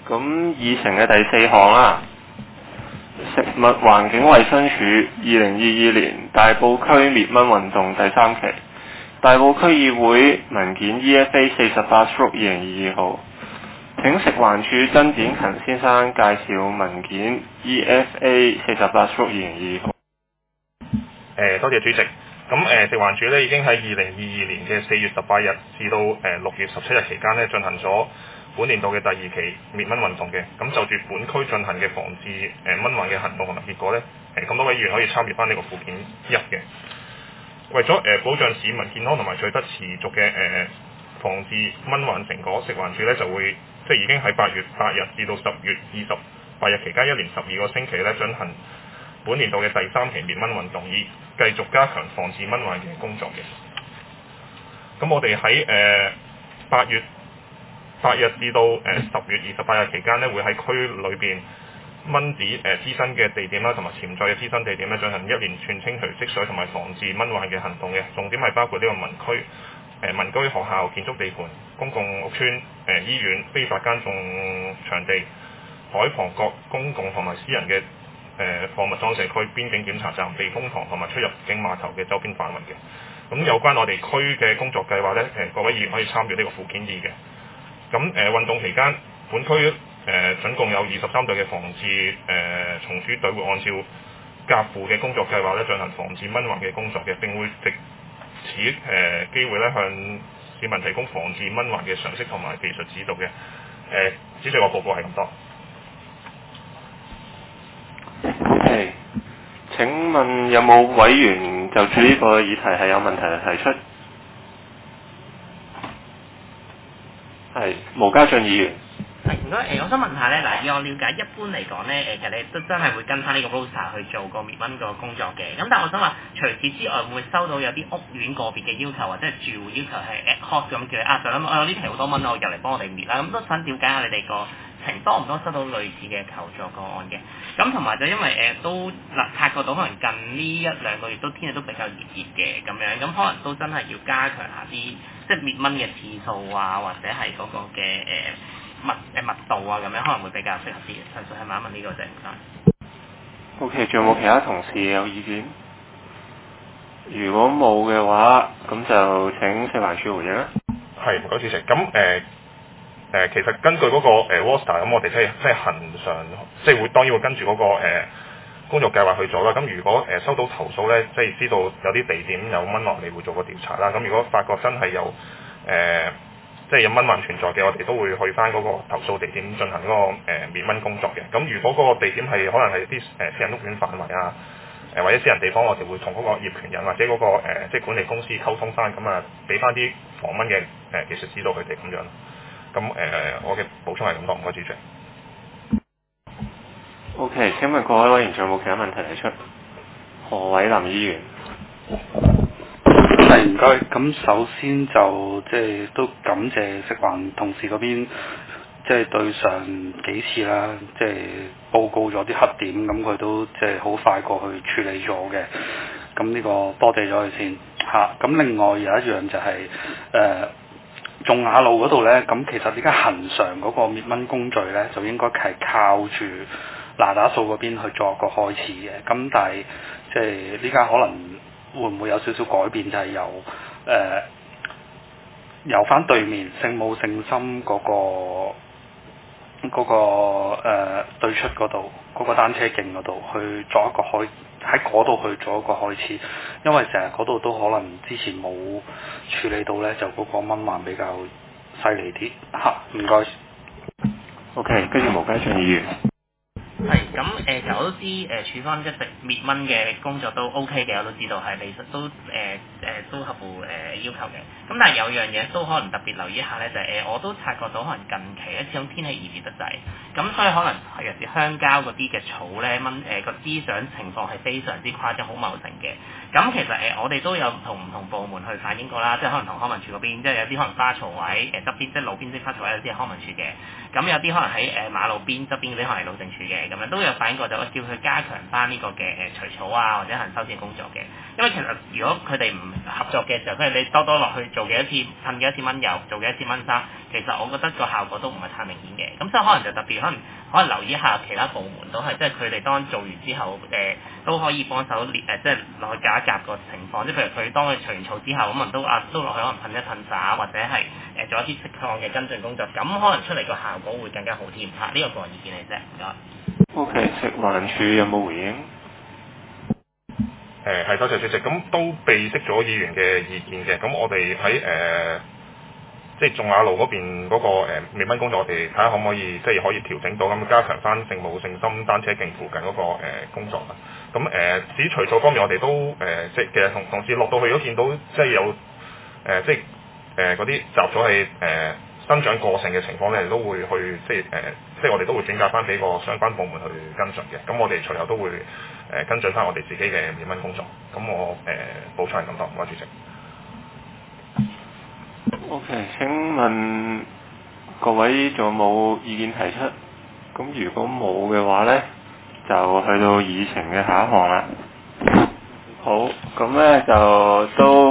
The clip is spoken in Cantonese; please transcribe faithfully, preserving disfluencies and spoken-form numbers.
咁議程嘅第四項啦，食物環境衛生署二零二二年大埔區滅蚊運動第三期，大埔區議會文件 E F A 四十八 二零二二號，請食環署曾展勤先生介紹文件 E F A 四十八 二零二二號。 誒，多謝主席。咁誒、呃，食環署咧已經喺二零二二年嘅四月十八日至到誒六月十七日期間咧進行咗本年度嘅第二期滅蚊運動嘅。咁就住本區進行嘅防治誒、呃、蚊患嘅行動同埋結果咧，誒咁多位議員可以參與翻呢個附件一嘅。為咗誒、呃、保障市民健康同埋取得持續嘅誒、呃、防治蚊患成果，食環署咧就會即係已經喺八月八日至到十月二十八日期間一連十二個星期咧進行本年度嘅第三期滅蚊運動，以繼續加強防治蚊患嘅工作嘅。咁我哋喺誒八月八日至到誒十月二十八日期間咧，會喺區裏邊蚊子誒滋生嘅地點啦，同埋潛在嘅滋生地點咧，進行一連串清除積水同埋防治蚊患嘅行動嘅。重點係包括呢個民區、誒、呃、民居、學校、建築地盤、公共屋邨、誒、呃、醫院、非法耕種場地、海旁各公共同埋私人嘅誒貨物裝卸區、邊境檢查站、避風塘同埋出入境碼頭嘅周邊範圍嘅。咁有關我哋區嘅工作計劃咧，誒、呃、各位議員可以參與呢個附件二嘅。咁誒、呃、運動期間，本區誒、呃、總共有二十三隊嘅防治誒、呃、蟲鼠隊會按照甲附嘅工作計劃咧進行防治蚊患嘅工作嘅，並會藉此誒、呃、機會咧向市民提供防治蚊患嘅常識同埋技術指導嘅。誒、呃，主席，我報告係咁多。 OK， 請問有冇委員就住呢個議題係有問題提出？係，毛家俊議員。 係，唔該誒，我想問下咧，嗱，以我了解，一般嚟講咧，誒，其實你都真係會跟翻呢個 roster 去做個滅蚊個工作嘅。咁但係我想話，除此之外，會唔會收到有啲屋苑個別嘅要求，或者係住戶要求係 ad hoc 咁叫你啊，就諗啊呢期好多蚊，我入嚟幫我哋滅啦。咁都想了解下你哋個情多唔多收到類似嘅求助個案嘅。咁同埋就因為誒、呃、都嗱察覺到可能近呢一兩個月都天氣都比較熱熱嘅咁樣，咁可能都真係要加強下啲即係滅蚊嘅次數啊，或者係嗰個嘅誒。呃密誒密度啊，咁樣可能會比較適合啲嘅。純粹係問一問呢個啫，唔該。 O.K. 仲有冇其他同事有意見？如果冇嘅話，咁就請食環署回應啦。 係，唔該主席。咁誒誒，其實根據嗰、那個誒 roster，咁我哋即係即係恆常，即係會當然會跟住嗰、那個、呃、工作計劃去做啦。咁如果誒、呃、收到投訴咧，即係知道有啲地點有蚊落嚟，會做個調查啦。咁如果發覺真係有誒，呃即係有蚊患存在嘅，我哋都會去翻嗰個投訴地點進行嗰、那個誒、呃、滅蚊工作嘅。咁如果嗰個地點係可能係啲誒私人屋苑範圍啊，誒、呃、或者私人地方，我哋會同嗰個業權人或者嗰、那個、呃、即係管理公司溝通翻，咁啊俾翻啲防蚊嘅誒技術指導佢哋咁樣。咁誒、呃、我嘅補充係咁多，唔該主席。 O.K. 請問各位委員仲有冇其他問題提出？何偉林議員。 係唔該，咁首先就即係都感謝食環同事嗰邊，即係對上幾次啦，即係報告咗啲黑點，咁佢都即係好快過去處理咗嘅。咁呢個多謝咗佢先嚇。咁另外有一樣就係誒仲雅路嗰度呢，咁其實而家恆常嗰個滅蚊工序呢，就應該係靠住嗱打素嗰邊去作個開始嘅。咁但係即係呢家可能會唔會有少少改變，就係、是、由誒、呃、由翻對面聖母聖心嗰、那個嗰、那個誒、呃、對出嗰度嗰個單車徑嗰度去作一個開喺嗰度去做一個開始，因為成日嗰度都可能之前冇處理到咧，就嗰個蚊患比較犀利啲嚇。唔該。 OK， 跟住毛家俊議員。 係咁誒，其實我都知誒、呃、處方一直滅蚊嘅工作都 O K 嘅，我都知道係其實都誒誒、呃、都合乎誒、呃、要求嘅。咁但係有樣嘢都可能特別留意一下咧，就係、是、誒、呃、我都察覺到可能近期咧，始終天氣熱熱得滯，咁所以可能尤其是鄉郊嗰啲嘅草咧，蚊誒個滋長情況係非常之誇張，好茂盛嘅。咁其實誒、呃、我哋都有同唔同部門去反映過啦，即係可能同康文署嗰邊，即係有啲可能花槽位誒側邊，即係路邊即花槽位有啲係康文署嘅，咁有啲可能喺誒、呃、馬路邊側邊嗰啲可能係路政署嘅。咁樣都有反映過，就我叫佢加強翻呢個嘅誒除草啊，或者行修剪工作嘅。因為其實如果佢哋唔合作嘅嘅時候，譬如你多多落去做幾多次噴幾多次蚊油，做幾多次蚊砂，其實我覺得個效果都唔係太明顯嘅。咁所以可能就特別可能可能留意一下其他部門都係，即係佢哋當做完之後，誒、呃、都可以幫手列誒，即係落去夾一夾個情況。即係譬如佢當佢除完草之後，咁可能都啊都落去可能噴一噴灑，或者係誒、呃、做一啲適當嘅跟進工作，咁可能出嚟個效果會更加好添嚇。呢、這個個人意見嚟啫，唔該。 O.K. 食環署有冇回應？ 誒係多謝主席，咁都備悉咗議員嘅意見嘅，咁我哋喺誒即係眾雅路嗰邊嗰、那個誒滅蚊工作，我哋睇下可唔可以即係可以調整到，咁加強翻聖母聖心單車徑附近嗰、那個、呃、工作啦。咁誒、呃、至於除草方面，我哋都誒、呃、即係其實同同事落到去都見到，即係有誒、呃、即係誒嗰啲雜咗係誒生長過剩嘅情況咧，都會去即係誒、呃、即係我哋都會轉介翻俾個相關部門去跟進嘅。咁我哋隨後都會誒、呃、跟進翻我哋自己嘅滅蚊工作。咁我誒、呃、補充係咁多，唔該主席。 O.K. 請問各位仲有冇意見提出？咁如果冇嘅話呢，就去到議程嘅下一項啦。好，咁呢就都。